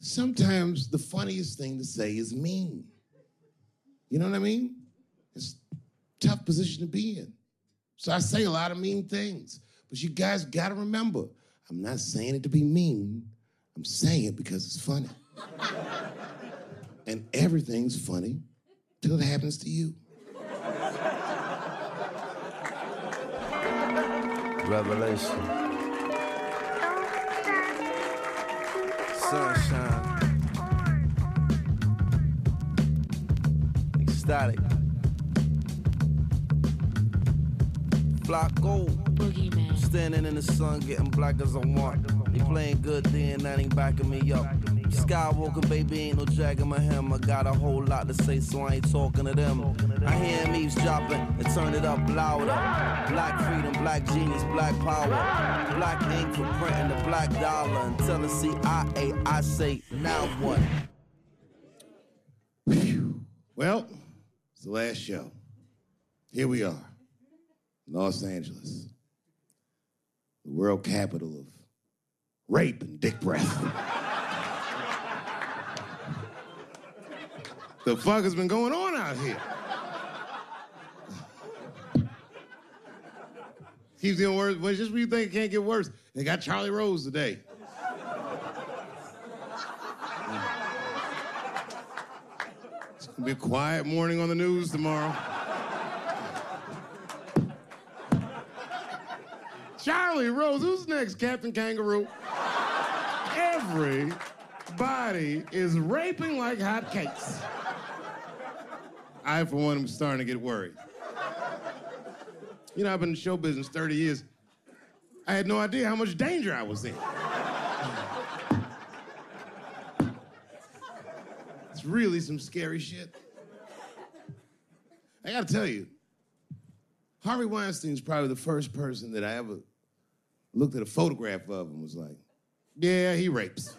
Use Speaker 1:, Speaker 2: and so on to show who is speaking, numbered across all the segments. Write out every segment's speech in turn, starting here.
Speaker 1: sometimes the funniest thing to say is mean. You know what I mean? It's a tough position to be in. So I say a lot of mean things. But you guys gotta remember, I'm not saying it to be mean. I'm saying it because it's funny. And everything's funny till it happens to you.
Speaker 2: Revelation. Sunshine. Ecstatic. Flock gold.
Speaker 3: Boogeyman.
Speaker 2: Standing in the sun, getting black as I want. They playing good, then that ain't backing me up. Skywalker, baby, ain't no dragging my hem. I got a whole lot to say, so I ain't talking to them. I hear him eavesdropping and turn it up louder. Black freedom, black genius, black power. Black ink for printing the black dollar. Until the CIA, I say, now what?
Speaker 1: Well, it's the last show. Here we are, Los Angeles, the world capital of rape and dick breath. The fuck has been going on out here? Keeps getting worse. Well, just when you think it can't get worse, they got Charlie Rose today. It's gonna be a quiet morning on the news tomorrow. Charlie Rose, who's next? Captain Kangaroo. Everybody is raping like hotcakes. I, for one, am starting to get worried. You know, I've been in show business 30 years. I had no idea how much danger I was in. It's really some scary shit. I gotta tell you, Harvey Weinstein's probably the first person that I ever looked at a photograph of and was like, yeah, he rapes.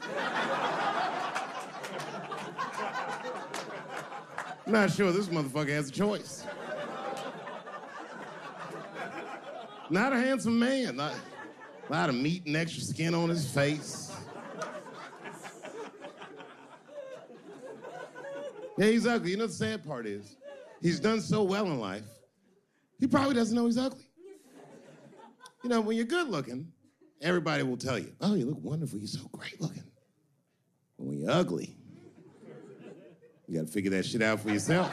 Speaker 1: I'm not sure this motherfucker has a choice. Not a handsome man. A lot of meat and extra skin on his face. Yeah, he's ugly. You know the sad part is, he's done so well in life, he probably doesn't know he's ugly. You know, when you're good looking, everybody will tell you, oh, you look wonderful, you're so great looking. But when you're ugly, you gotta figure that shit out for yourself.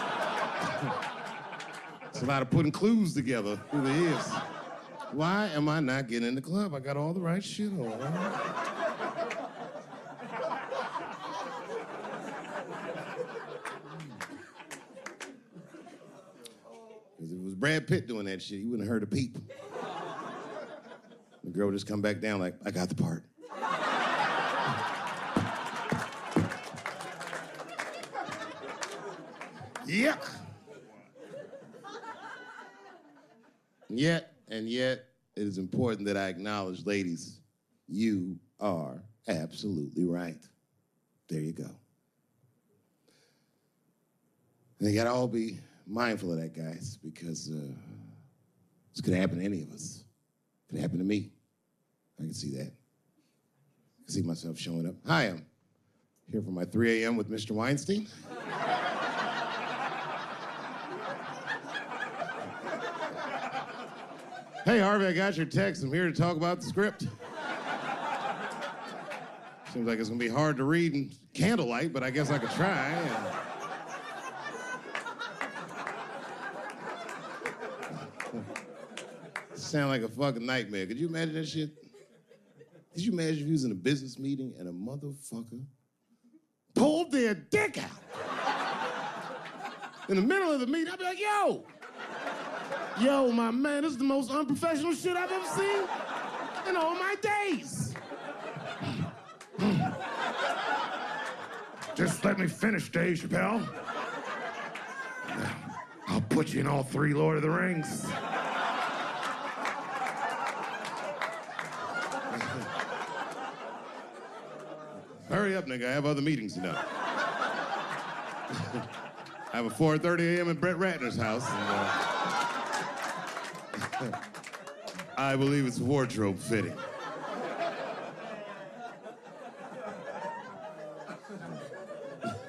Speaker 1: It's a lot of putting clues together through the years. Why am I not getting in the club? I got all the right shit on. Because if it was Brad Pitt doing that shit, he wouldn't have heard a peep. The girl would just come back down like, I got the part. Yuck. And yet, it is important that I acknowledge, ladies, you are absolutely right. There you go. And you gotta all be mindful of that, guys, because this could happen to any of us. It could happen to me. I can see that. I can see myself showing up. Hi, I'm here for my 3 a.m. with Mr. Weinstein. Hey, Harvey, I got your text. I'm here to talk about the script. Seems like it's gonna be hard to read in candlelight, but I guess I could try. Sound like a fucking nightmare. Could you imagine that shit? Could you imagine if you was in a business meeting and a motherfucker pulled their dick out? In the middle of the meeting, I'd be like, yo, my man, this is the most unprofessional shit I've ever seen in all my days. Just let me finish, Dave Chappelle. I'll put you in all 3 Lord of the Rings. Hurry up, nigga. I have other meetings tonight. I have a 4:30 a.m. at Brett Ratner's house. And, I believe it's wardrobe fitting.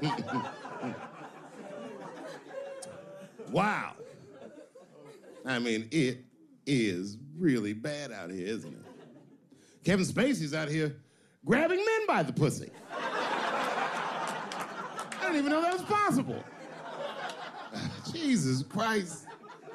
Speaker 1: Wow. I mean, it is really bad out here, isn't it? Kevin Spacey's out here grabbing men by the pussy. I didn't even know that was possible. Jesus Christ.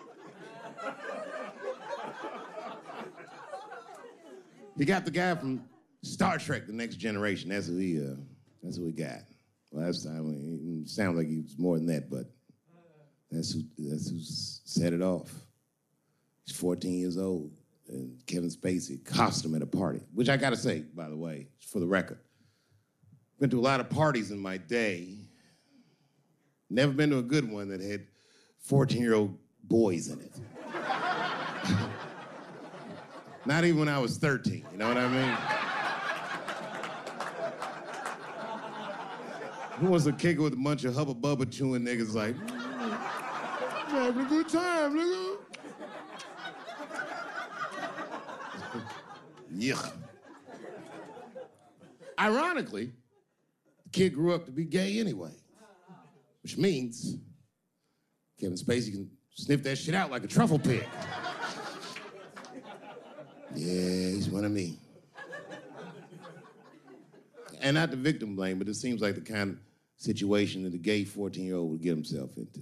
Speaker 1: He got the guy from Star Trek, The Next Generation. That's who we got. Last time, it sounds like he was more than that, but that's who set it off. He's 14 years old, and Kevin Spacey cost him at a party, which I gotta say, by the way, for the record. Been to a lot of parties in my day. Never been to a good one that had 14-year-old boys in it. Not even when I was 13, you know what I mean? Who wants to kick it with a bunch of Hubba Bubba chewing niggas like, having a good time, nigga. Yuck. Ironically, the kid grew up to be gay anyway, which means Kevin Spacey can sniff that shit out like a truffle pig. Yeah, he's one of me. And not the victim blame, but it seems like the kind of situation that a gay 14-year-old would get himself into.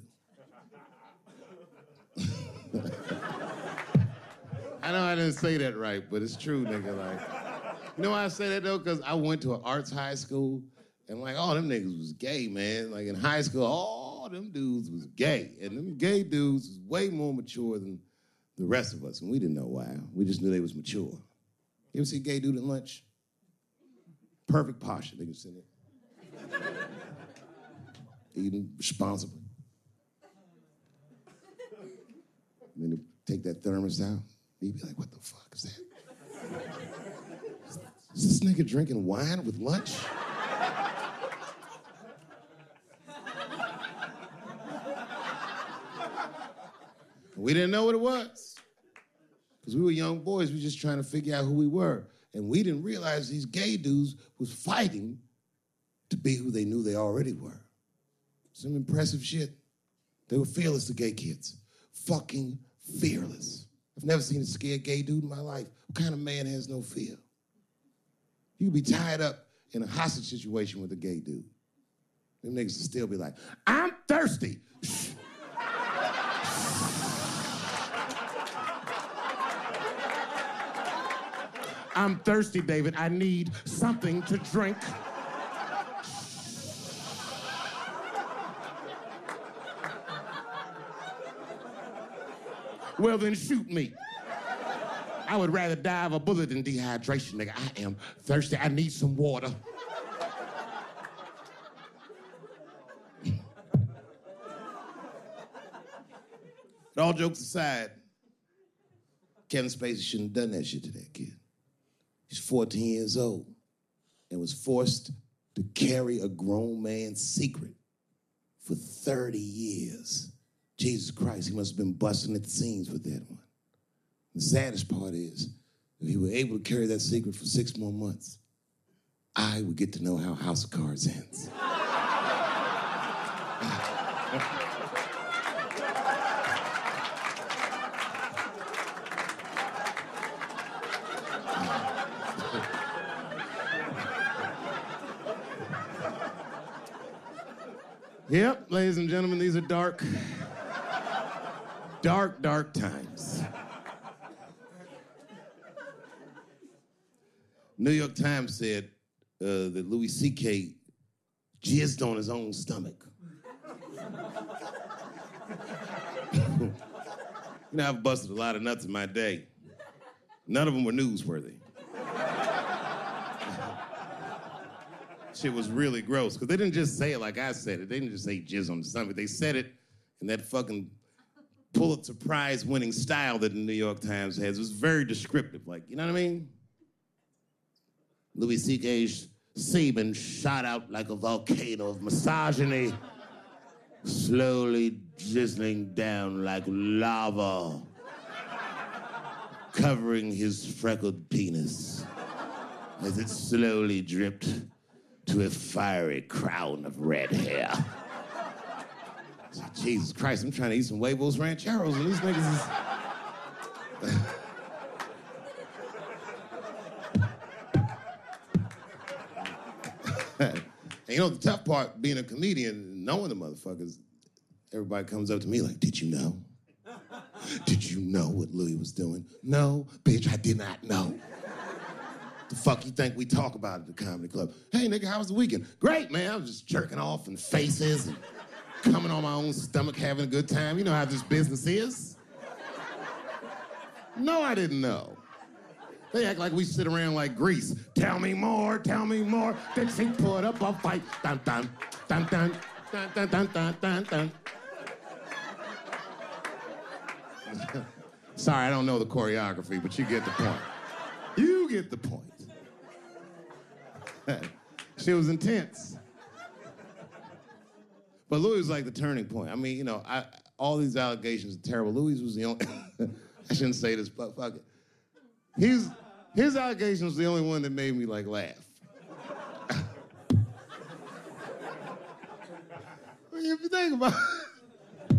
Speaker 1: I know I didn't say that right, but it's true, nigga. Like, you know why I say that, though? Because I went to an arts high school, and, like, all them niggas was gay, man. Like, in high school, all them dudes was gay. And them gay dudes was way more mature than the rest of us, and we didn't know why. We just knew they was mature. You ever see a gay dude at lunch? Perfect posture, nigga sitting there. Eating responsibly. And then they take that thermos out. He'd be like, what the fuck is that? Is this nigga drinking wine with lunch? We didn't know what it was. Because we were young boys, we were just trying to figure out who we were. And we didn't realize these gay dudes was fighting to be who they knew they already were. Some impressive shit. They were fearless, the gay kids. Fucking fearless. I've never seen a scared gay dude in my life. What kind of man has no fear? You could be tied up in a hostage situation with a gay dude. Them niggas would still be like, I'm thirsty. I'm thirsty, David. I need something to drink. Well, then shoot me. I would rather die of a bullet than dehydration, nigga. I am thirsty. I need some water. But all jokes aside, Kevin Spacey shouldn't have done that shit to that kid. He's 14 years old and was forced to carry a grown man's secret for 30 years. Jesus Christ, he must have been busting at the seams with that one. The saddest part is, if he were able to carry that secret for 6 more months, I would get to know how House of Cards ends. Yep, ladies and gentlemen, these are dark times. New York Times said that Louis C.K. jizzed on his own stomach. You know, I've busted a lot of nuts in my day. None of them were newsworthy. Shit was really gross, because they didn't just say it like I said it. They didn't just say jizz on the stomach. They said it in that fucking Pulitzer Prize-winning style that the New York Times has. It was very descriptive, like, you know what I mean? Louis C.K.'s semen shot out like a volcano of misogyny, slowly drizzling down like lava, covering his freckled penis as it slowly dripped to a fiery crown of red hair. Jesus Christ, I'm trying to eat some huevos rancheros, and these niggas is... And you know, the tough part, being a comedian, knowing the motherfuckers, everybody comes up to me like, did you know? Did you know what Louis was doing? No, bitch, I did not know. The fuck you think we talk about at the comedy club? Hey, nigga, how was the weekend? Great, man. I was just jerking off in faces and coming on my own stomach, having a good time. You know how this business is. No, I didn't know. They act like we sit around like Grease. Tell me more, tell me more. Then she put up a fight. Dun, dun, dun, dun, dun, dun, dun, dun, dun, dun. Sorry, I don't know the choreography, but you get the point. You get the point. She was intense. But Louis was like the turning point. I mean, you know, all these allegations are terrible. Louis was the only... I shouldn't say this, but fuck it. His allegation was the only one that made me, like, laugh. If you think about it.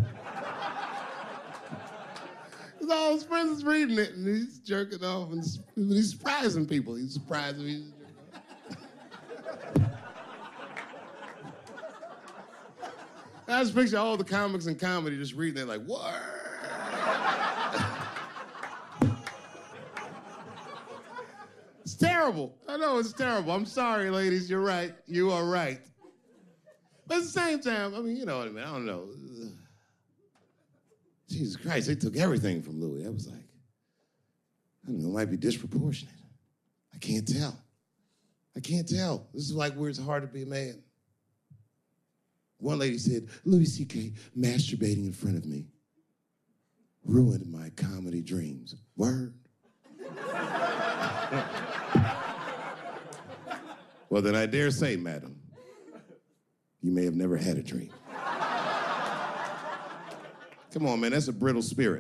Speaker 1: Because all his friends is reading it, and he's jerking off, and he's surprising people. He's surprising me. I just picture all the comics in comedy just reading it like, what? It's terrible. I know it's terrible. I'm sorry, ladies. You're right. You are right. But at the same time, I mean, you know what I mean? I don't know. Jesus Christ, they took everything from Louis. I was like, I don't know, it might be disproportionate. I can't tell. I can't tell. This is like where it's hard to be a man. One lady said, Louis C.K. masturbating in front of me ruined my comedy dreams. Word. Well, then I dare say, madam, you may have never had a dream. Come on, man, that's a brittle spirit.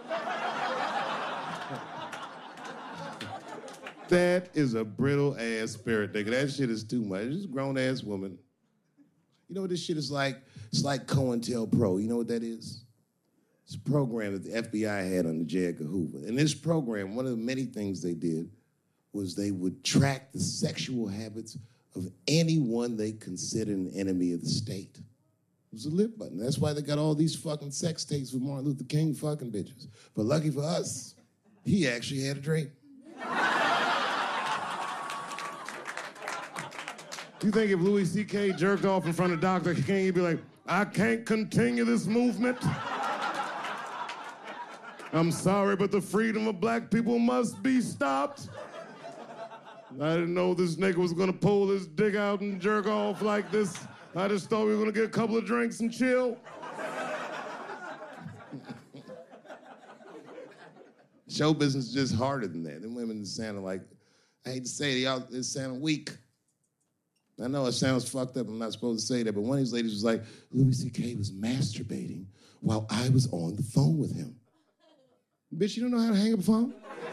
Speaker 1: That is a brittle-ass spirit, nigga. That shit is too much. This is a grown-ass woman. You know what this shit is like? It's like COINTELPRO. You know what that is? It's a program that the FBI had under J. Edgar Hoover. In this program, one of the many things they did was they would track the sexual habits of anyone they considered an enemy of the state. It was a lip button. That's why they got all these fucking sex tapes with Martin Luther King fucking bitches. But lucky for us, he actually had a dream. You think if Louis C.K. jerked off in front of Dr. King, he'd be like, I can't continue this movement. I'm sorry, but the freedom of black people must be stopped. I didn't know this nigga was gonna pull his dick out and jerk off like this. I just thought we were gonna get a couple of drinks and chill. Show business is just harder than that. Them women sounded like, I hate to say it, y'all, they sound weak. I know it sounds fucked up, I'm not supposed to say that, but one of these ladies was like, Louis C.K. was masturbating while I was on the phone with him. Bitch, you don't know how to hang up a phone?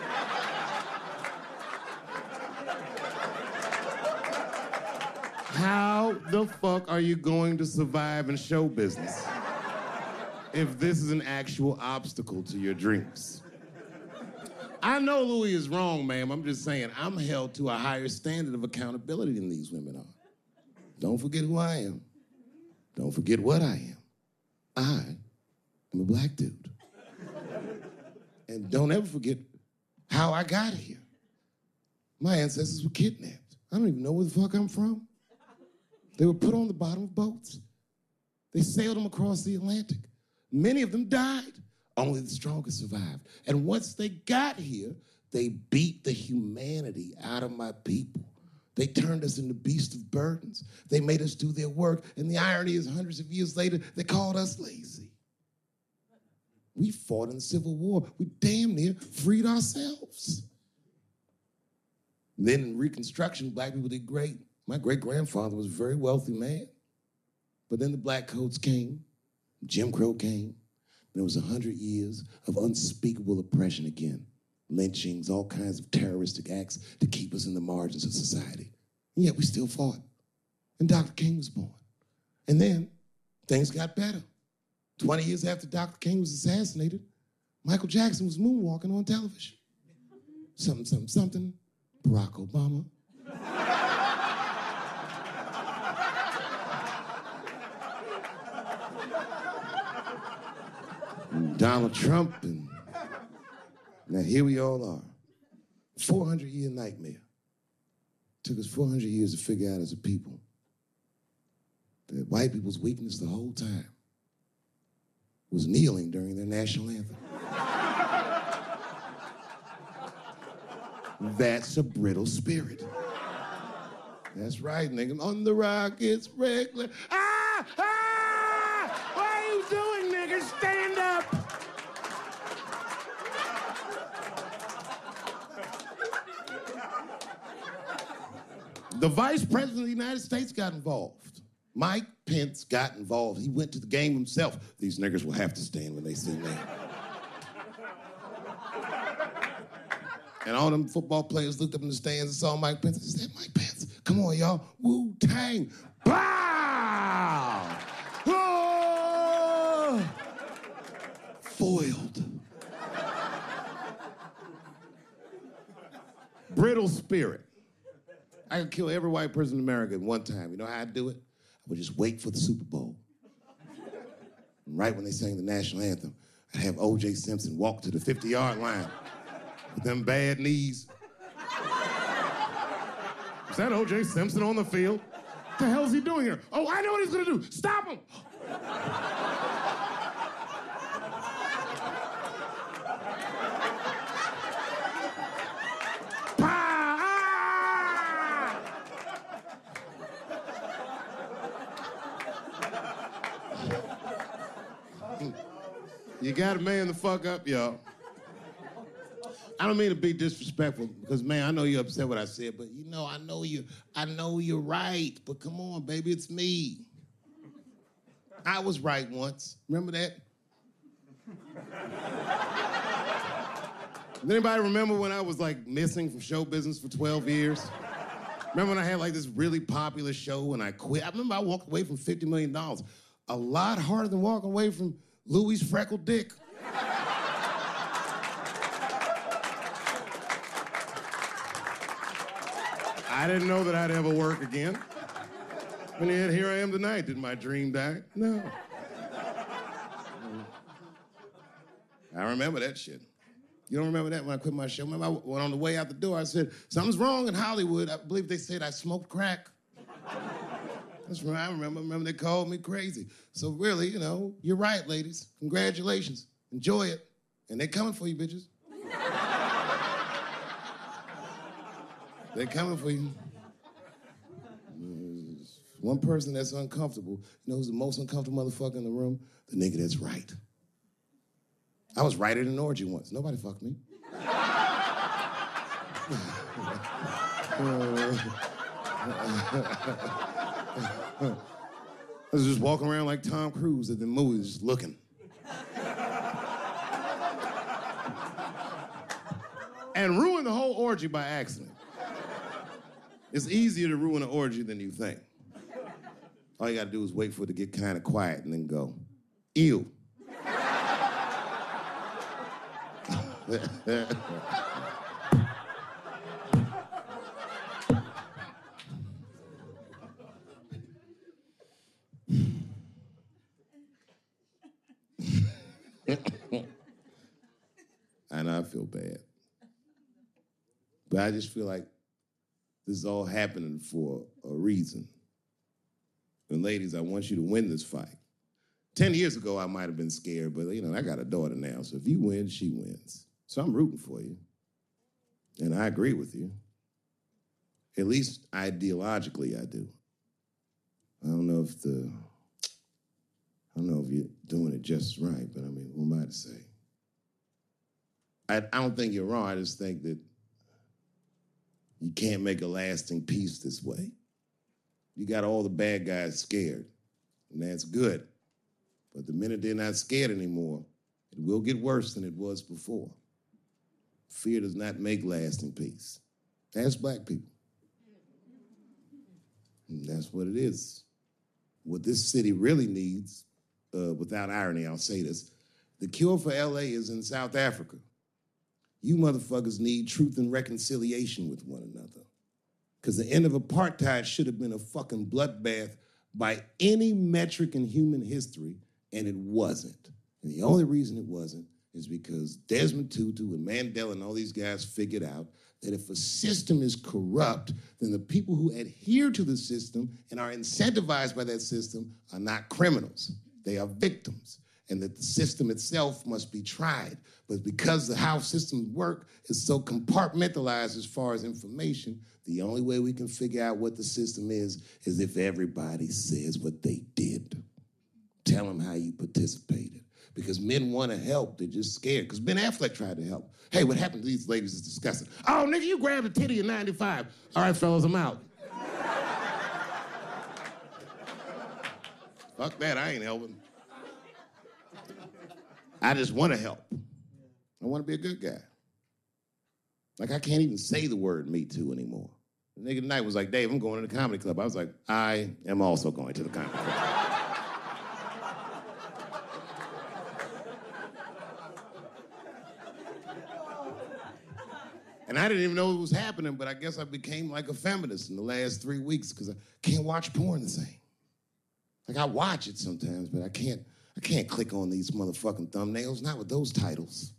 Speaker 1: How the fuck are you going to survive in show business if this is an actual obstacle to your dreams? I know Louis is wrong, ma'am. I'm just saying I'm held to a higher standard of accountability than these women are. Don't forget who I am. Don't forget what I am. I am a black dude. And don't ever forget how I got here. My ancestors were kidnapped. I don't even know where the fuck I'm from. They were put on the bottom of boats. They sailed them across the Atlantic. Many of them died. Only the strongest survived. And once they got here, they beat the humanity out of my people. They turned us into beasts of burdens. They made us do their work. And the irony is, hundreds of years later, they called us lazy. We fought in the Civil War. We damn near freed ourselves. And then in Reconstruction, black people did great. My great-grandfather was a very wealthy man. But then the black coats came, Jim Crow came. There was 100 years of unspeakable oppression again. Lynchings, all kinds of terroristic acts to keep us in the margins of society. And yet we still fought. and Dr. King was born. And then things got better. 20 years after Dr. King was assassinated, Michael Jackson was moonwalking on television. Something, something, something, Barack Obama. Donald Trump, and now here we all are. 400-year nightmare. Took us 400 years to figure out as a people that white people's weakness the whole time was kneeling during their national anthem. That's a brittle spirit. That's right, nigga. On the rock, it's regular. Ah! Ah! What are you doing, nigga? Stand up! The Vice President of the United States got involved. Mike Pence got involved. He went to the game himself. These niggers will have to stand when they see me. And all them football players looked up in the stands and saw Mike Pence and said, Mike Pence, come on, y'all. Wu-Tang. Bow! Oh! Foiled. Brittle spirit. I could kill every white person in America at one time. You know how I'd do it? I would just wait for the Super Bowl. And right when they sang the national anthem, I'd have O.J. Simpson walk to the 50-yard line with them bad knees. Is that O.J. Simpson on the field? What the hell is he doing here? Oh, I know what he's gonna do. Stop him! You gotta man the fuck up, y'all. I don't mean to be disrespectful, because, man, I know you're upset what I said, but, you know, I know you're right, but come on, baby, it's me. I was right once. Remember that? Does anybody remember when I was, like, missing from show business for 12 years? Remember when I had, like, this really popular show and I quit? I remember I walked away from $50 million. A lot harder than walking away from Louis' freckled dick. I didn't know that I'd ever work again. And yet here I am tonight. Did my dream die? No. I remember that shit. You don't remember that when I quit my show? Remember, when on the way out the door, I said, something's wrong in Hollywood. I believe they said I smoked crack. That's right, I remember. Remember they called me crazy. So really, you know, you're right, ladies. Congratulations. Enjoy it. And they're coming for you, bitches. They're coming for you. There's one person that's uncomfortable. You know who's the most uncomfortable motherfucker in the room? The nigga that's right. I was right at an orgy once. Nobody fucked me. I was just walking around like Tom Cruise at the movies, just looking. And ruined the whole orgy by accident. It's easier to ruin an orgy than you think. All you gotta do is wait for it to get kind of quiet and then go, ew. I know I feel bad. But I just feel like this is all happening for a reason. And ladies, I want you to win this fight. 10 years ago, I might have been scared, but, you know, I got a daughter now, so if you win, she wins. So I'm rooting for you. And I agree with you. At least ideologically, I do. I don't know if you're doing it just right, but I mean, who am I to say? I don't think you're wrong. I just think that you can't make a lasting peace this way. You got all the bad guys scared, and that's good. But the minute they're not scared anymore, it will get worse than it was before. Fear does not make lasting peace. Ask black people. And that's what it is. What this city really needs, without irony, I'll say this, the cure for LA is in South Africa. You motherfuckers need truth and reconciliation with one another. Because the end of apartheid should have been a fucking bloodbath by any metric in human history, and it wasn't. And the only reason it wasn't is because Desmond Tutu and Mandela and all these guys figured out that if a system is corrupt, then the people who adhere to the system and are incentivized by that system are not criminals. They are victims. And that the system itself must be tried. But because how systems work is so compartmentalized as far as information, the only way we can figure out what the system is if everybody says what they did. Tell them how you participated. Because men want to help, they're just scared. Because Ben Affleck tried to help. Hey, what happened to these ladies is disgusting. Oh, nigga, you grabbed a titty in 95. All right, fellas, I'm out. Fuck that, I ain't helping. I just want to help. I want to be a good guy. Like, I can't even say the word Me Too anymore. The nigga tonight was like, Dave, I'm going to the comedy club. I was like, I am also going to the comedy club. And I didn't even know it was happening, but I guess I became like a feminist in the last 3 weeks because I can't watch porn the same. Like, I watch it sometimes, but I can't click on these motherfucking thumbnails, not with those titles.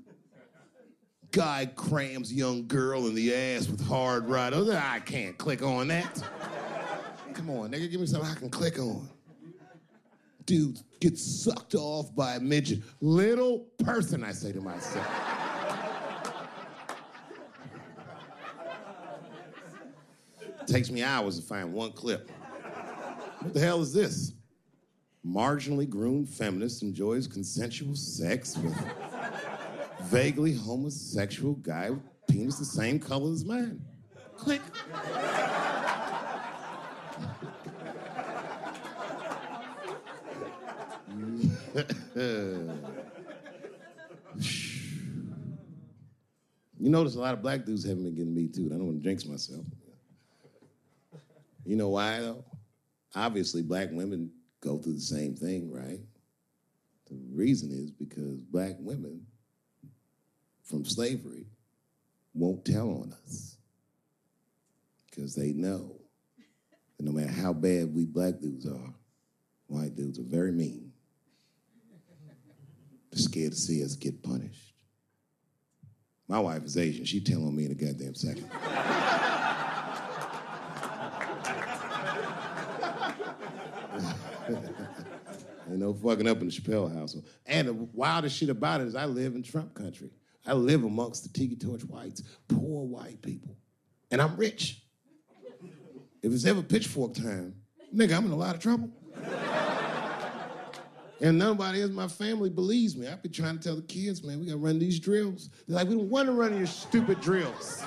Speaker 1: Guy crams young girl in the ass with hard right. I can't click on that. Come on, nigga, give me something I can click on. Dude gets sucked off by a midget. Little person, I say to myself. It takes me hours to find one clip. What the hell is this? Marginally groomed feminist enjoys consensual sex with vaguely homosexual guy with penis the same color as mine. Click. You notice a lot of black dudes haven't been getting Me Too. I don't want to jinx myself. You know why, though? Obviously, black women go through the same thing, right? The reason is because black women from slavery won't tell on us because they know that no matter how bad we black dudes are, white dudes are very mean. They're scared to see us get punished. My wife is Asian. She'd tell on me in a goddamn second. Ain't no fucking up in the Chappelle household. And the wildest shit about it is I live in Trump country. I live amongst the Tiki Torch whites, poor white people. And I'm rich. If it's ever pitchfork time, nigga, I'm in a lot of trouble. And nobody in my family believes me. I've been trying to tell the kids, man, we gotta run these drills. They're like, we don't want to run your stupid drills.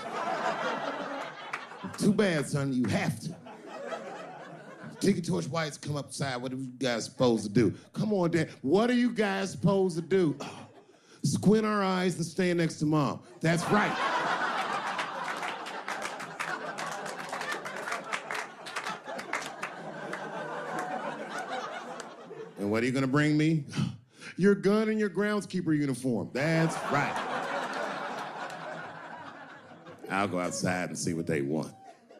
Speaker 1: Too bad, son, you have to. Tiki Torch whites come upside, what are you guys supposed to do? Come on, Dad, what are you guys supposed to do? Squint our eyes and stand next to Mom. That's right. And what are you gonna bring me? Your gun and your groundskeeper uniform. That's right. I'll go outside and see what they want.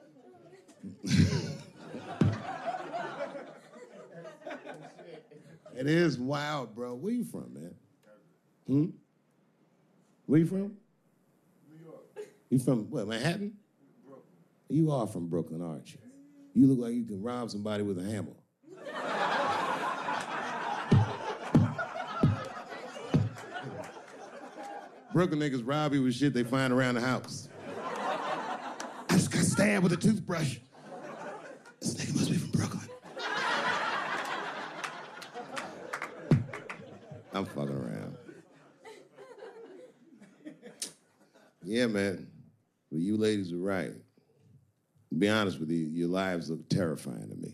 Speaker 1: It is wild, bro. Where you from, man? Where you from?
Speaker 3: New York.
Speaker 1: You from, what, Manhattan?
Speaker 3: Brooklyn.
Speaker 1: You are from Brooklyn, aren't you? You look like you can rob somebody with a hammer. Brooklyn niggas rob you with shit they find around the house. I just got stabbed with a toothbrush. This nigga must be from Brooklyn. I'm fucking around. Yeah, man. Well, you ladies are right. To be honest with you, your lives look terrifying to me.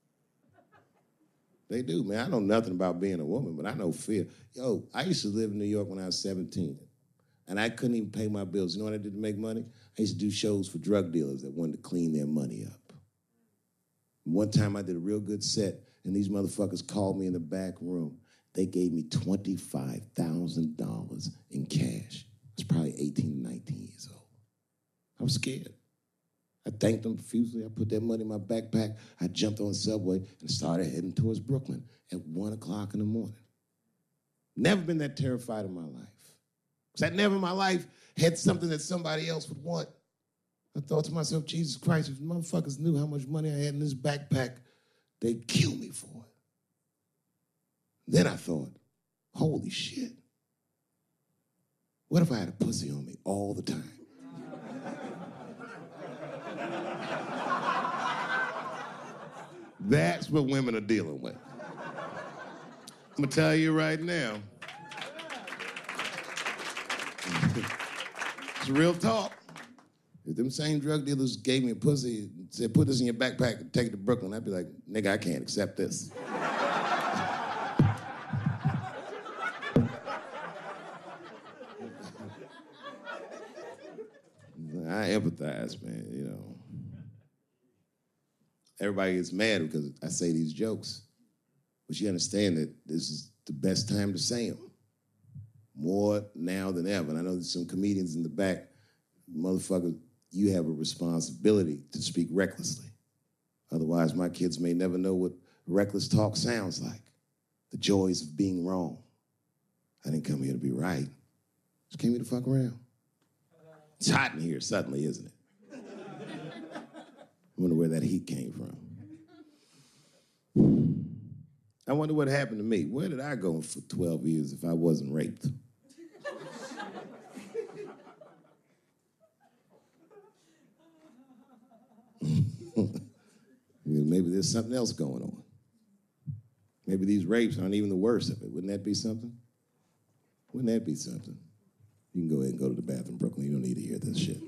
Speaker 1: They do, man. I know nothing about being a woman, but I know fear. Yo, I used to live in New York when I was 17, and I couldn't even pay my bills. You know what I did to make money? I used to do shows for drug dealers that wanted to clean their money up. One time I did a real good set, and these motherfuckers called me in the back room. They gave me $25,000 in cash. I was probably 18, 19 years old. I was scared. I thanked them profusely. I put that money in my backpack. I jumped on the subway and started heading towards Brooklyn at 1 o'clock in the morning. Never been that terrified in my life. Because I never in my life had something that somebody else would want. I thought to myself, Jesus Christ, if motherfuckers knew how much money I had in this backpack, they'd kill me for it. Then I thought, holy shit. What if I had a pussy on me all the time? That's what women are dealing with. I'm gonna tell you right now. It's real talk. If them same drug dealers gave me a pussy and said, put this in your backpack and take it to Brooklyn, I'd be like, nigga, I can't accept this. I empathize, man, you know. Everybody gets mad because I say these jokes. But you understand that this is the best time to say them. More now than ever. And I know there's some comedians in the back. Motherfucker, you have a responsibility to speak recklessly. Otherwise, my kids may never know what reckless talk sounds like. The joys of being wrong. I didn't come here to be right. Just came here to fuck around. It's hot in here suddenly, isn't it? I wonder where that heat came from. I wonder what happened to me. Where did I go for 12 years if I wasn't raped? Maybe there's something else going on. Maybe these rapes aren't even the worst of it. Wouldn't that be something? Wouldn't that be something? You can go ahead and go to the bathroom, Brooklyn. You don't need to hear this shit.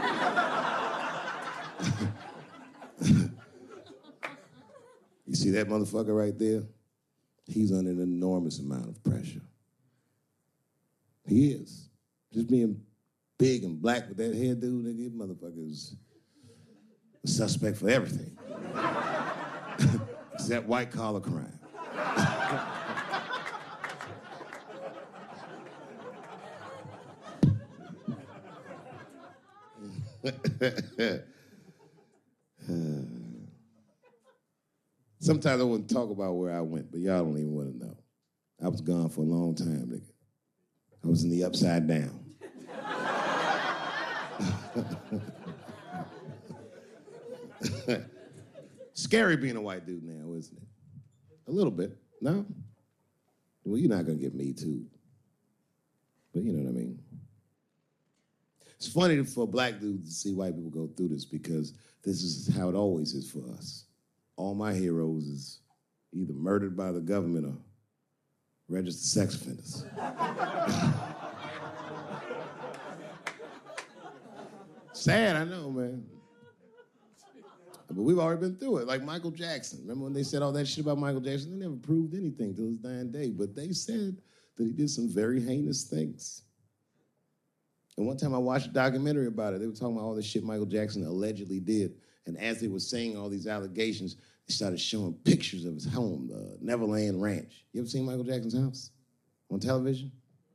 Speaker 1: You see that motherfucker right there? He's under an enormous amount of pressure. He is. Just being big and black with that hairdo, nigga, that motherfucker's a suspect for everything. Except white-collar crime. Sometimes I wouldn't talk about where I went, but y'all don't even want to know. I was gone for a long time, nigga. I was in the upside down. Scary being a white dude now, isn't it? A little bit, no? Well, you're not gonna get me too. But you know what I mean? It's funny for a black dude to see white people go through this because this is how it always is for us. All my heroes is either murdered by the government or registered sex offenders. Sad, I know, man. But we've already been through it, like Michael Jackson. Remember when they said all that shit about Michael Jackson? They never proved anything till his dying day, but they said that he did some very heinous things. And one time I watched a documentary about it. They were talking about all the shit Michael Jackson allegedly did. And as they were saying all these allegations, they started showing pictures of his home, the Neverland Ranch. You ever seen Michael Jackson's house on television?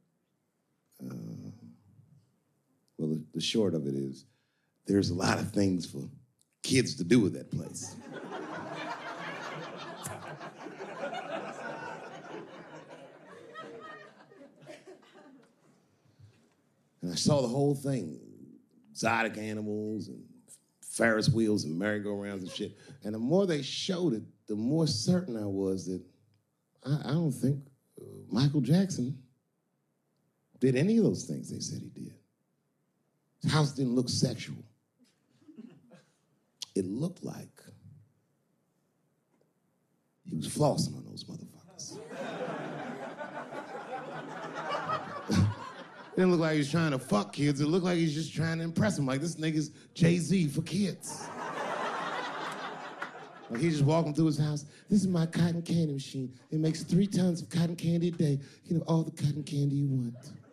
Speaker 1: Well, the short of it is, there's a lot of things for kids to do with that place. And I saw the whole thing, exotic animals and Ferris wheels and merry-go-rounds and shit. And the more they showed it, the more certain I was that I don't think Michael Jackson did any of those things they said he did. His house didn't look sexual. It looked like he was flossing on those motherfuckers. It didn't look like he was trying to fuck kids. It looked like he's just trying to impress them. Like, this nigga's Jay-Z for kids. Like, he's just walking through his house. This is my cotton candy machine. It makes 3 tons of cotton candy a day. You know, all the cotton candy you want.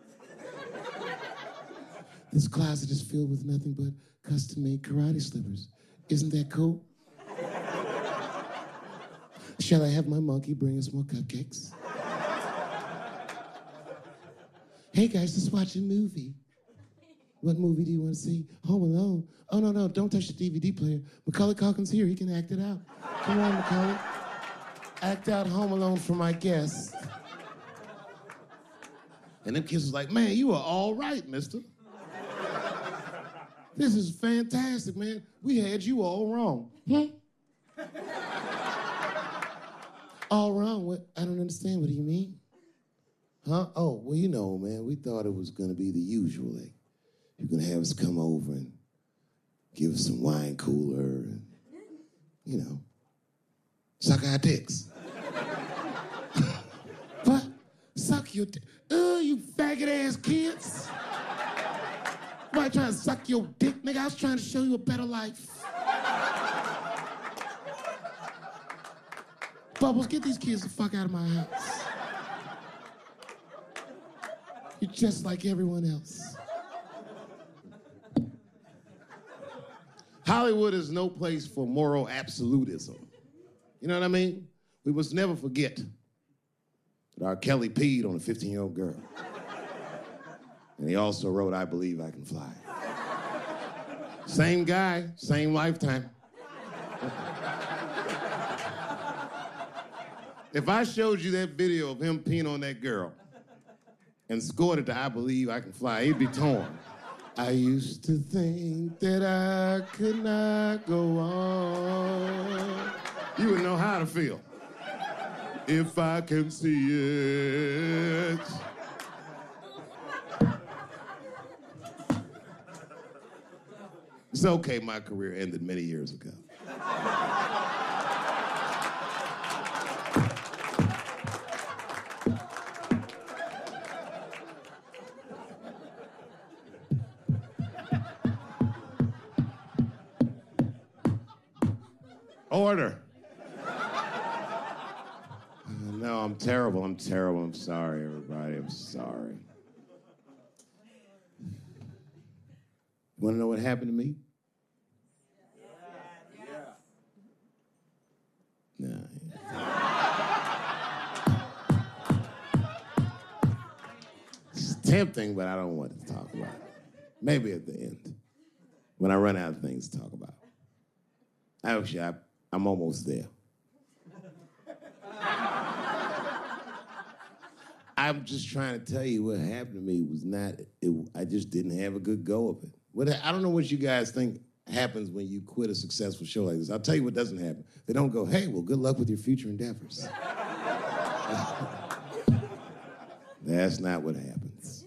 Speaker 1: This closet is filled with nothing but custom-made karate slippers. Isn't that cool? Shall I have my monkey bring us more cupcakes? Hey guys, let's watch a movie. What movie do you want to see? Home Alone. Oh, no, don't touch the DVD player. Macaulay Culkin's here, he can act it out. Come on, Macaulay. Act out Home Alone for my guests. And them kids was like, man, you are all right, mister. This is fantastic, man. We had you all wrong. All wrong? What? I don't understand. What do you mean? Huh? Oh, well, you know, man, we thought it was going to be the usual. Like, you're going to have us come over and give us some wine cooler and, you know, suck our dicks. What? Suck your dick? You faggot-ass kids. Why trying to suck your dick, nigga? I was trying to show you a better life. Bubbles, get these kids the fuck out of my house. You're just like everyone else. Hollywood is no place for moral absolutism. You know what I mean? We must never forget that R. Kelly peed on a 15-year-old girl. And he also wrote, I Believe I Can Fly. Same guy, same lifetime. If I showed you that video of him peeing on that girl and scored it to I Believe I Can Fly, he'd be torn. I used to think that I could not go on. You would know how to feel. If I can see it. It's okay, my career ended many years ago. Order. No, I'm terrible. I'm sorry, everybody. I'm sorry. You want to know what happened to me? No. It's tempting, but I don't want to talk about it. Maybe at the end, when I run out of things to talk about. Actually, I'm almost there. I'm just trying to tell you what happened to me was not, I just didn't have a good go of it. I don't know what you guys think happens when you quit a successful show like this. I'll tell you what doesn't happen. They don't go, hey, well, good luck with your future endeavors. That's not what happens.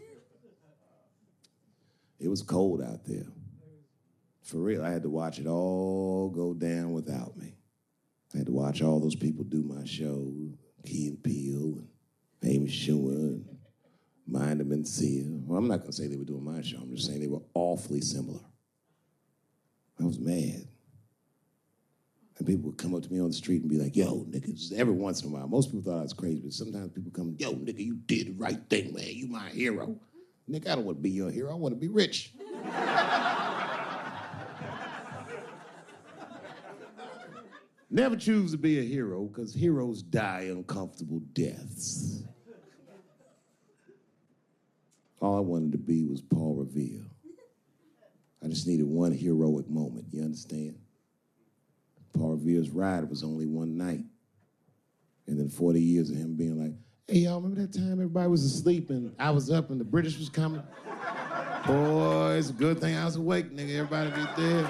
Speaker 1: It was cold out there. For real, I had to watch it all go down without me. I had to watch all those people do my show, Key and Peele, and Amy Schumer, and Mind and Mencia. Well, I'm not going to say they were doing my show. I'm just saying they were awfully similar. I was mad. And people would come up to me on the street and be like, yo, nigga, every once in a while. Most people thought I was crazy, but sometimes people come, yo, nigga, you did the right thing, man. You my hero. Nigga, I don't want to be your hero. I want to be rich. Never choose to be a hero, because heroes die uncomfortable deaths. All I wanted to be was Paul Revere. I just needed one heroic moment, you understand? Paul Revere's ride was only one night. And then 40 years of him being like, hey, y'all, remember that time everybody was asleep and I was up and the British was coming? Boy, it's a good thing I was awake, nigga. Everybody be dead.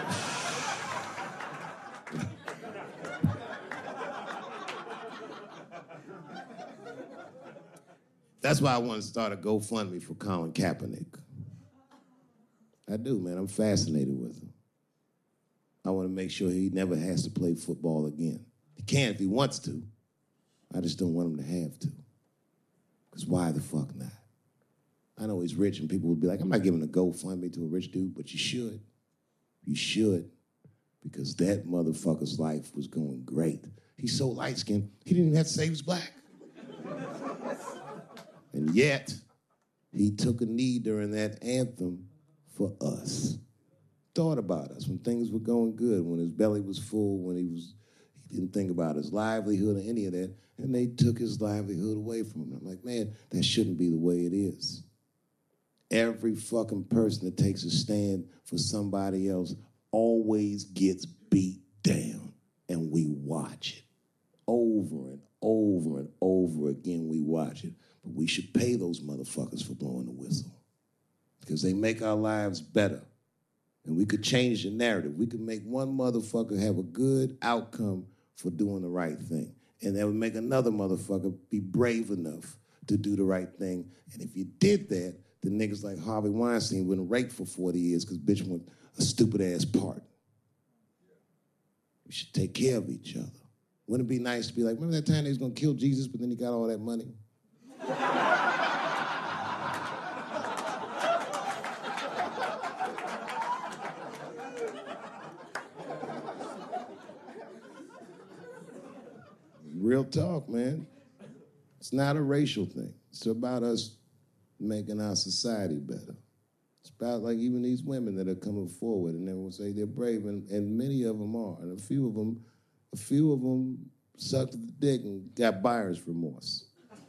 Speaker 1: That's why I want to start a GoFundMe for Colin Kaepernick. I do, man. I'm fascinated with him. I want to make sure he never has to play football again. He can if he wants to. I just don't want him to have to. Because why the fuck not? I know he's rich and people would be like, I'm not giving a GoFundMe to a rich dude, but you should. You should. Because that motherfucker's life was going great. He's so light-skinned, he didn't even have to say he was black. And yet, he took a knee during that anthem for us. Thought about us when things were going good, when his belly was full, when he He didn't think about his livelihood or any of that, and they took his livelihood away from him. I'm like, man, that shouldn't be the way it is. Every fucking person that takes a stand for somebody else always gets beat down, and we watch it. Over and over and over again, we watch it. But we should pay those motherfuckers for blowing the whistle because they make our lives better. And we could change the narrative. We could make one motherfucker have a good outcome for doing the right thing. And that would make another motherfucker be brave enough to do the right thing. And if you did that, the niggas like Harvey Weinstein wouldn't rape for 40 years because bitch want a stupid-ass part. We should take care of each other. Wouldn't it be nice to be like, remember that time they was gonna kill Jesus, but then he got all that money? Real talk, man. It's not a racial thing. It's about us making our society better. It's about like even these women that are coming forward and everyone say they're brave, and many of them are, and a few of them sucked the dick and got buyer's remorse.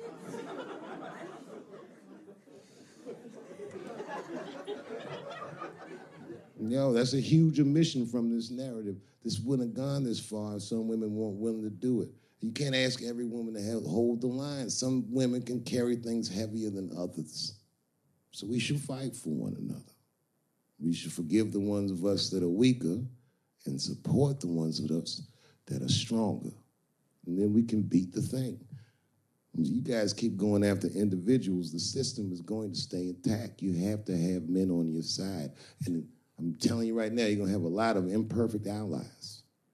Speaker 1: Yo, that's a huge omission from this narrative. This wouldn't have gone this far if some women weren't willing to do it. You can't ask every woman to hold the line. Some women can carry things heavier than others. So we should fight for one another. We should forgive the ones of us that are weaker and support the ones of us that are stronger. And then we can beat the thing. You guys keep going after individuals, the system is going to stay intact. You have to have men on your side. And I'm telling you right now, you're going to have a lot of imperfect allies.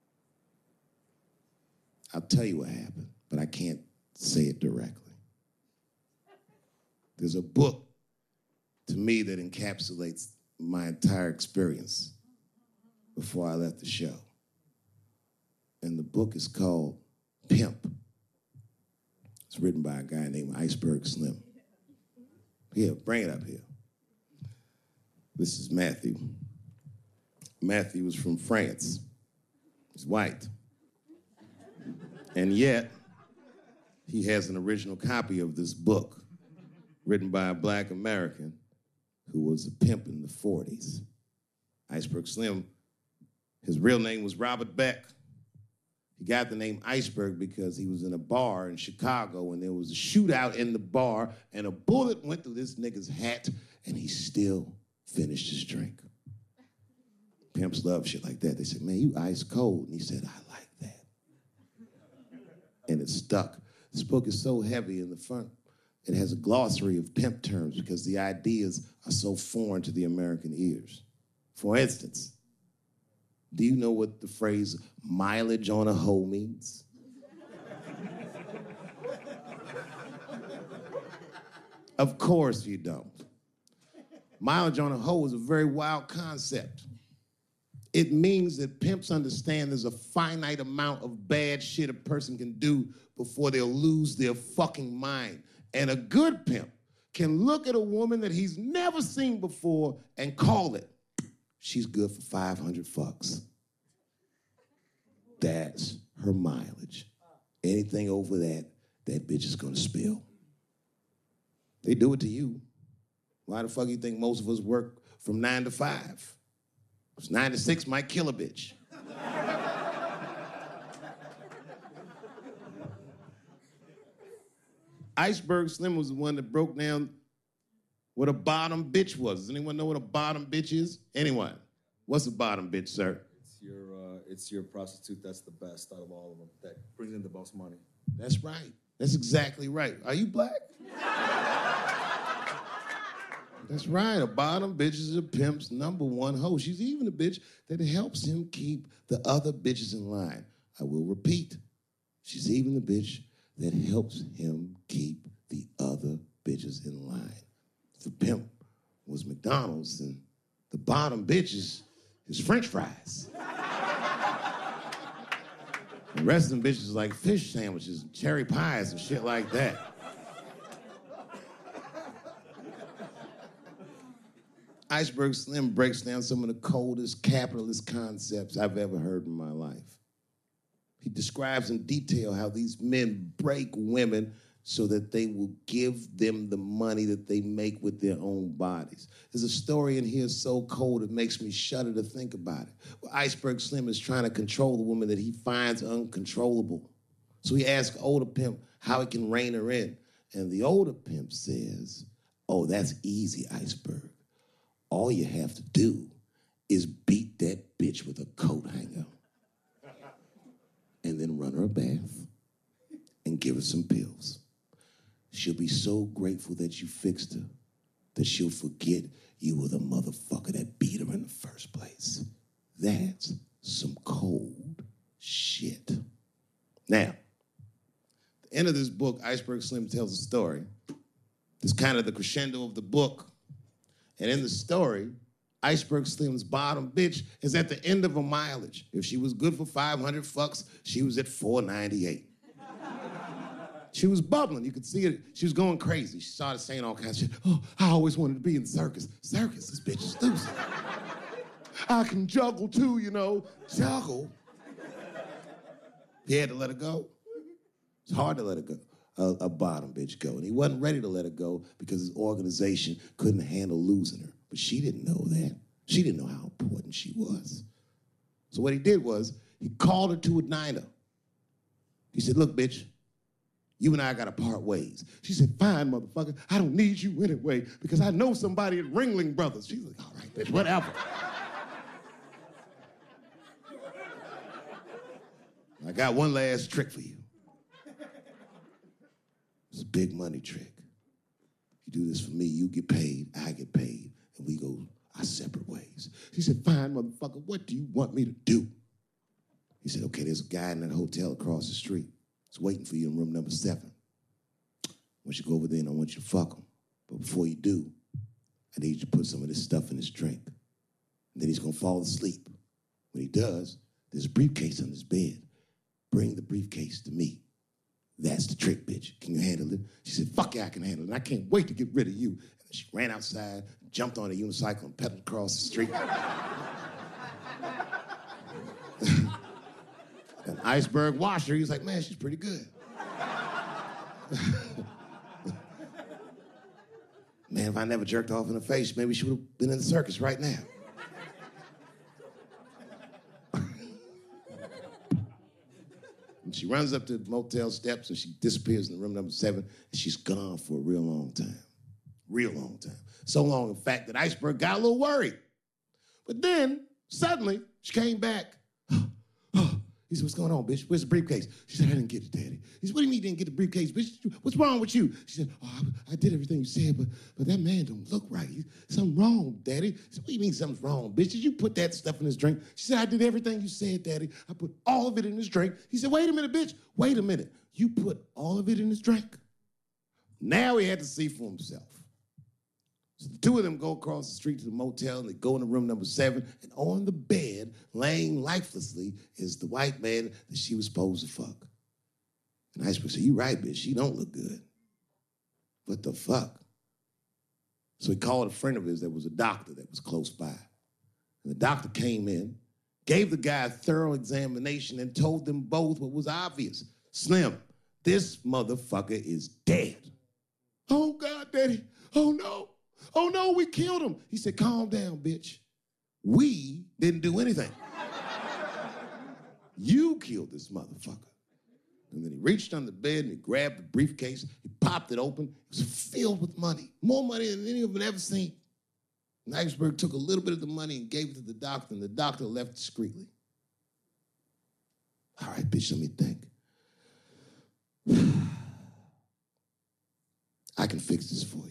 Speaker 1: I'll tell you what happened, but I can't say it directly. There's a book, to me, that encapsulates my entire experience before I left the show. And the book is called Pimp. It's written by a guy named Iceberg Slim. Here, bring it up here. This is Matthew. Matthew was from France. He's white. And yet, he has an original copy of this book written by a black American who was a pimp in the 40s. Iceberg Slim, his real name was Robert Beck. He got the name Iceberg because he was in a bar in Chicago and there was a shootout in the bar and a bullet went through this nigga's hat and he still finished his drink. Pimps love shit like that. They said, man, you ice cold. And he said, I like that. And it stuck. This book is so heavy in the front. It has a glossary of pimp terms because the ideas are so foreign to the American ears. For instance, do you know what the phrase mileage on a hoe means? Of course you don't. Mileage on a hoe is a very wild concept. It means that pimps understand there's a finite amount of bad shit a person can do before they'll lose their fucking mind. And a good pimp can look at a woman that he's never seen before and call it, she's good for 500 fucks. That's her mileage. Anything over that, that bitch is gonna spill. They do it to you. Why the fuck you think most of us work from 9 to 5? Because 9 to 6 might kill a bitch. Iceberg Slim was the one that broke down what a bottom bitch was. Does anyone know what a bottom bitch is? Anyone? What's a bottom bitch, sir?
Speaker 3: It's your prostitute that's the best out of all of them, that brings in the most money.
Speaker 1: That's right. That's exactly right. Are you black? That's right. A bottom bitch is a pimp's number one hoe. She's even a bitch that helps him keep the other bitches in line. I will repeat. She's even the bitch that helps him keep the other bitches in line. If the pimp was McDonald's, then the bottom bitch is French fries. The rest of them bitches is like fish sandwiches and cherry pies and shit like that. Iceberg Slim breaks down some of the coldest capitalist concepts I've ever heard in my life. He describes in detail how these men break women so that they will give them the money that they make with their own bodies. There's a story in here so cold it makes me shudder to think about it. Well, Iceberg Slim is trying to control the woman that he finds uncontrollable. So he asks older pimp how he can rein her in. And the older pimp says, oh, that's easy, Iceberg. All you have to do is beat that bitch with a coat hanger and then run her a bath and give her some pills. She'll be so grateful that you fixed her that she'll forget you were the motherfucker that beat her in the first place. That's some cold shit. Now, at the end of this book, Iceberg Slim tells a story. It's kind of the crescendo of the book. And in the story, Iceberg Slim's bottom bitch is at the end of her mileage. If she was good for 500 fucks, she was at 498. She was bubbling. You could see it. She was going crazy. She started saying all kinds of shit. Oh, I always wanted to be in the circus. Circus? This bitch is loose. I can juggle too, you know. Juggle? He had to let her go. It's hard to let her go, a bottom bitch go. And he wasn't ready to let her go because his organization couldn't handle losing her. But she didn't know that. She didn't know how important she was. So what he did was he called her to a diner. He said, look, bitch, you and I gotta part ways. She said, fine, motherfucker. I don't need you anyway because I know somebody at Ringling Brothers. She's like, all right, bitch, whatever. I got one last trick for you. It's a big money trick. You do this for me, you get paid, I get paid, and we go our separate ways. She said, fine, motherfucker, what do you want me to do? He said, okay, there's a guy in that hotel across the street. He's waiting for you in room number 7. I want you to go over there and I want you to fuck him. But before you do, I need you to put some of this stuff in his drink. And then he's gonna fall asleep. When he does, there's a briefcase on his bed. Bring the briefcase to me. That's the trick, bitch. Can you handle it? She said, fuck yeah, I can handle it. And I can't wait to get rid of you. And she ran outside, jumped on a unicycle, and pedaled across the street. And Iceberg watched her. He was like, man, she's pretty good. Man, if I never jerked off in her face, maybe she would have been in the circus right now. And she runs up to the motel steps and she disappears in room number 7 and she's gone for a real long time. Real long time. So long, in fact, that Iceberg got a little worried. But then, suddenly, she came back. He said, what's going on, bitch? Where's the briefcase? She said, I didn't get it, Daddy. He said, what do you mean you didn't get the briefcase, bitch? What's wrong with you? She said, oh, I did everything you said, but that man don't look right. Something wrong, Daddy. He said, what do you mean something's wrong, bitch? Did you put that stuff in his drink? She said, I did everything you said, Daddy. I put all of it in his drink. He said, wait a minute, bitch. Wait a minute. You put all of it in his drink? Now he had to see for himself. So the two of them go across the street to the motel, and they go into room number 7, and on the bed, laying lifelessly, is the white man that she was supposed to fuck. And Iceberg said, you right, bitch, she don't look good. What the fuck? So he called a friend of his that was a doctor that was close by. And the doctor came in, gave the guy a thorough examination, and told them both what was obvious. Slim, this motherfucker is dead. Oh, God, Daddy. Oh, no. Oh, no, we killed him. He said, calm down, bitch. We didn't do anything. You killed this motherfucker. And then he reached under the bed and he grabbed the briefcase. He popped it open. It was filled with money. More money than any of them had ever seen. And Iceberg took a little bit of the money and gave it to the doctor, and the doctor left discreetly. All right, bitch, let me think. I can fix this for you.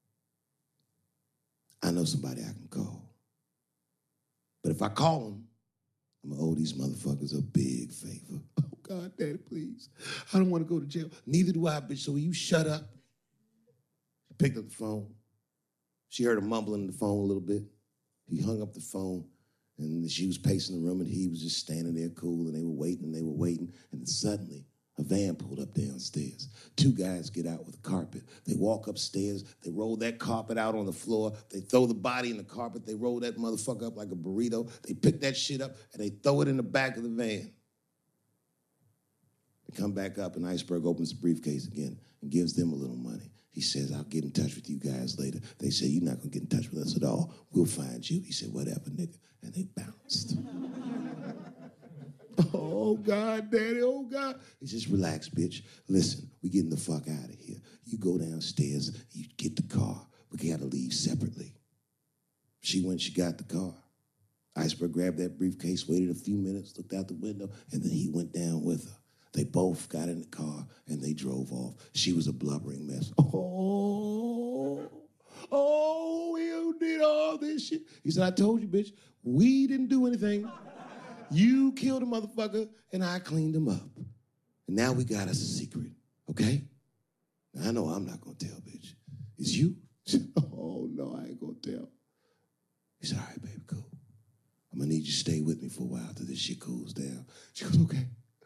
Speaker 1: I know somebody I can call. But if I call him, I'm gonna owe these motherfuckers a big favor. Oh, God, Daddy, please. I don't want to go to jail. Neither do I, bitch, so will you shut up? She picked up the phone. She heard him mumbling in the phone a little bit. He hung up the phone, and she was pacing the room, and he was just standing there cool, and they were waiting, and then suddenly, a van pulled up downstairs. 2 guys get out with a carpet. They walk upstairs. They roll that carpet out on the floor. They throw the body in the carpet. They roll that motherfucker up like a burrito. They pick that shit up, and they throw it in the back of the van. They come back up, and Iceberg opens the briefcase again and gives them a little money. He says, I'll get in touch with you guys later. They say, you're not going to get in touch with us at all. We'll find you. He said, whatever, nigga. And they bounced. Oh, God, Daddy, oh, God. He says, relax, bitch. Listen, we getting the fuck out of here. You go downstairs, you get the car. We got to leave separately. She went, she got the car. Iceberg grabbed that briefcase, waited a few minutes, looked out the window, and then he went down with her. They both got in the car, and they drove off. She was a blubbering mess. Oh, you did all this shit. He said, I told you, bitch, we didn't do anything. You killed a motherfucker, and I cleaned him up. And now we got us a secret, okay? Now, I know I'm not going to tell, bitch. It's you? Oh, no, I ain't going to tell. He said, all right, baby, cool. I'm going to need you to stay with me for a while till this shit cools down. She goes, okay.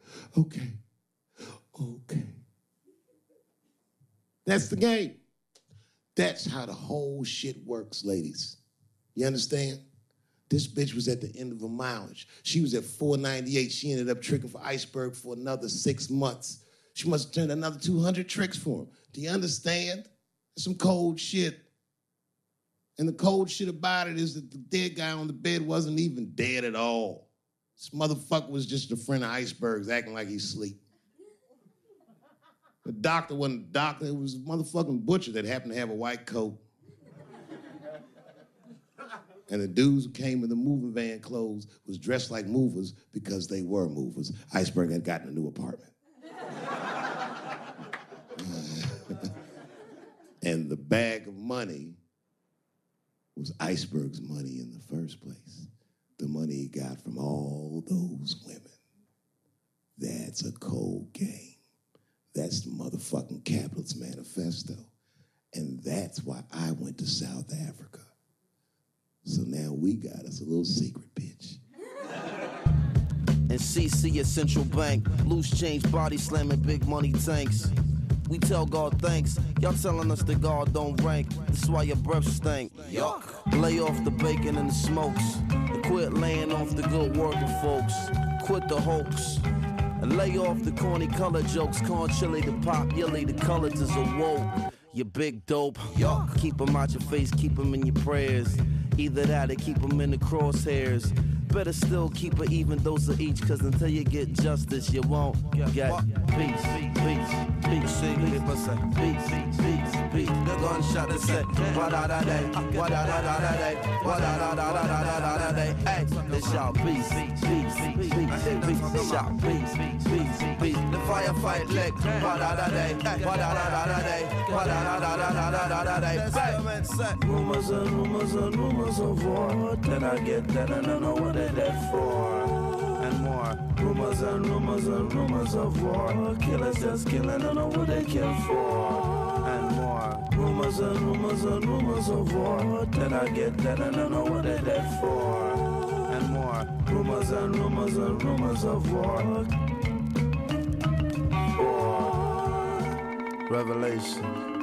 Speaker 1: That's the game. That's how the whole shit works, ladies. You understand? This bitch was at the end of her mileage. She was at 498. She ended up tricking for Iceberg for another 6 months. She must have turned another 200 tricks for him. Do you understand? That's some cold shit. And the cold shit about it is that the dead guy on the bed wasn't even dead at all. This motherfucker was just a friend of Iceberg's acting like he's asleep. The doctor wasn't a doctor. It was a motherfucking butcher that happened to have a white coat. And the dudes who came in the moving van clothes was dressed like movers because they were movers. Iceberg had gotten a new apartment. And the bag of money was Iceberg's money in the first place. The money he got from all those women. That's a cold game. That's the motherfucking capitalist manifesto. And that's why I went to South Africa. So now we got us a little secret, bitch.
Speaker 2: And CC at Central Bank, loose change body slamming big money tanks. We tell God thanks, y'all telling us that God don't rank. That's why your breath stink. Yuck. Lay off the bacon and the smokes, and quit laying off the good working folks. Quit the hoax, and lay off the corny color jokes. Corn chili the populate the colors is awoke. You big dope, yuck. Keep them out your face, keep them in your prayers. Either that or keep them in the crosshairs. Better still keep an even dose of each, cause until you get justice, you won't get peace. Peace. The gunshot is set. Wa-da-da-day. Hey, they shout peace. They shout peace. The firefight leg. Wa-da-da-day. Rumors and rumors of war that I get that I don't know what they're there for. And more rumors and rumors of war. Killers just killing, I don't know what they kill for. And more rumors and rumors of war that I get that I don't know what they're there for. And more rumors and rumors of war. Revelation.